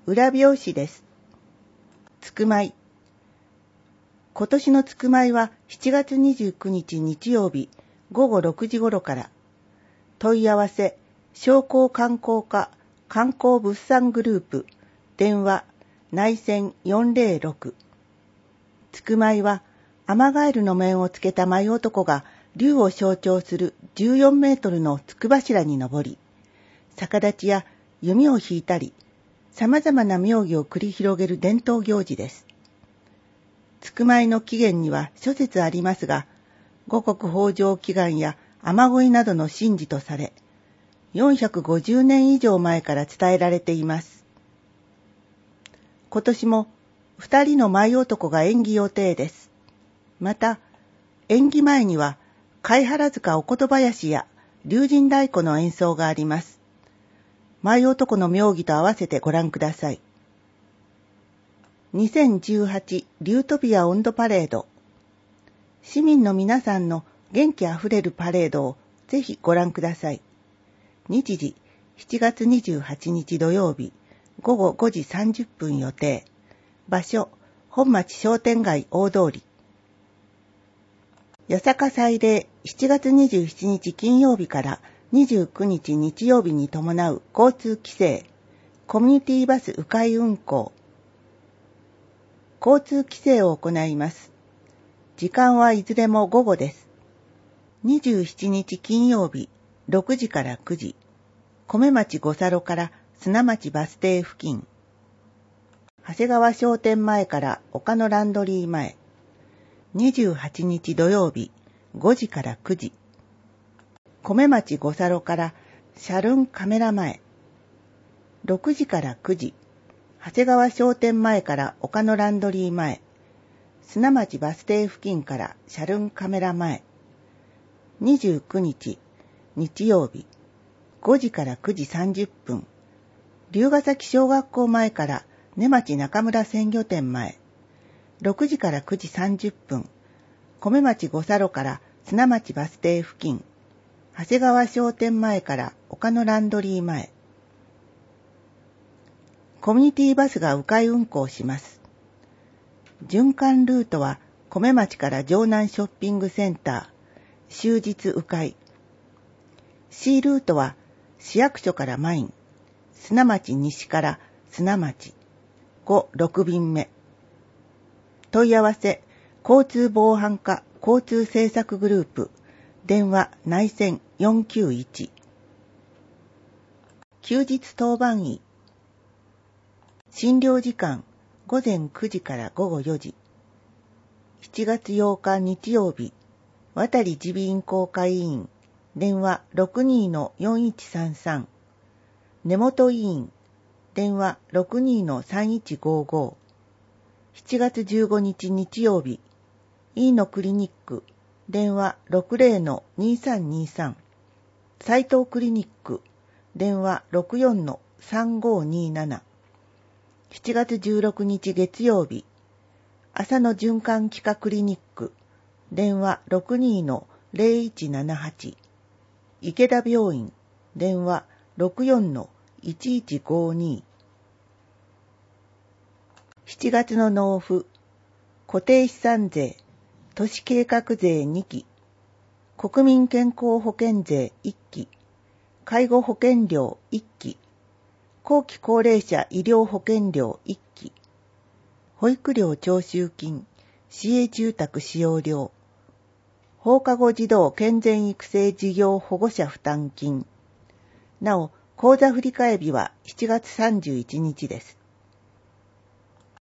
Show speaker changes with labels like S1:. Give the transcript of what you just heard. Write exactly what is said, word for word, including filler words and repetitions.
S1: 裏表紙です。つくまい。今年のつくまいはしちがつにじゅうくにち日曜日ごごろくじ頃から。問い合わせ、商工観光課観光物産グループ、電話、内線よんぜろろく。つくまいは、アマガエルの面をつけた舞男が竜を象徴するじゅうよんメートルのつく柱に登り、逆立ちや弓を引いたり、様々な妙技を繰り広げる伝統行事です。つくまいの起源には諸説ありますが、五穀豊穣祈願や雨乞いなどの神事とされ、よんひゃくごじゅうねん以上前から伝えられています。今年も二人の舞男が演技予定です。また、演技前には貝原塚おことばやしや龍神太鼓の演奏があります。舞男の妙技と合わせてご覧ください。にせんじゅうはちリュートピア音頭パレード。市民の皆さんの元気あふれるパレードをぜひご覧ください。日時しちがつにじゅうはちにち土曜日ごごごじさんじゅっぷん予定。場所、本町商店街大通り。八坂祭礼しちがつにじゅうしちにち金曜日からにじゅうくにち日曜日に伴う交通規制、コミュニティバス迂回運行。交通規制を行います。時間はいずれも午後です。にじゅうしちにち金曜日ろくじからくじ、米町五差路から砂町バス停付近。長谷川商店前から岡野ランドリー前。にじゅうはちにち土曜日ごじからくじ。米町五差路からシャルンカメラ前。ろくじからくじ。長谷川商店前から岡野ランドリー前。砂町バス停付近からシャルンカメラ前。にじゅうくにち日曜日ごじからくじさんじゅっぷん。龍ヶ崎小学校前から根町中村鮮魚店前。ろくじからくじさんじゅっぷん。米町五差路から砂町バス停付近。長谷川商店前から岡野ランドリー前。コミュニティバスが迂回運行します。循環ルートは米町から城南ショッピングセンター、終日迂回。C ルートは市役所からマイン、砂町西から砂町、ご、ろく便目。問い合わせ、交通防犯課交通政策グループ、電話内線よんきゅういち。休日当番医。診療時間ごぜんくじからごごよじ。しちがつようか日曜日、渡耳鼻咽喉科医院、電話 ろくにーのよんいちさんさん。根本医院、電話 ろくにーのさんいちごご。しちがつじゅうごにち日曜日、飯野クリニック、電話 ろくぜろのにさんにさん。斉藤クリニック、電話 ろくよんのさんごになな。しちがつじゅうろくにち月曜日、朝の循環器科クリニック、電話 ろくにーのぜろいちななはち。池田病院、電話 ろくよんのいちいちごに。しちがつの納付、固定資産税、都市計画税にき、国民健康保険税いっき、介護保険料いっき、後期高齢者医療保険料いっき、保育料徴収金、市営住宅使用料、放課後児童健全育成事業保護者負担金。なお、口座振替日はしちがつさんじゅういちにちです。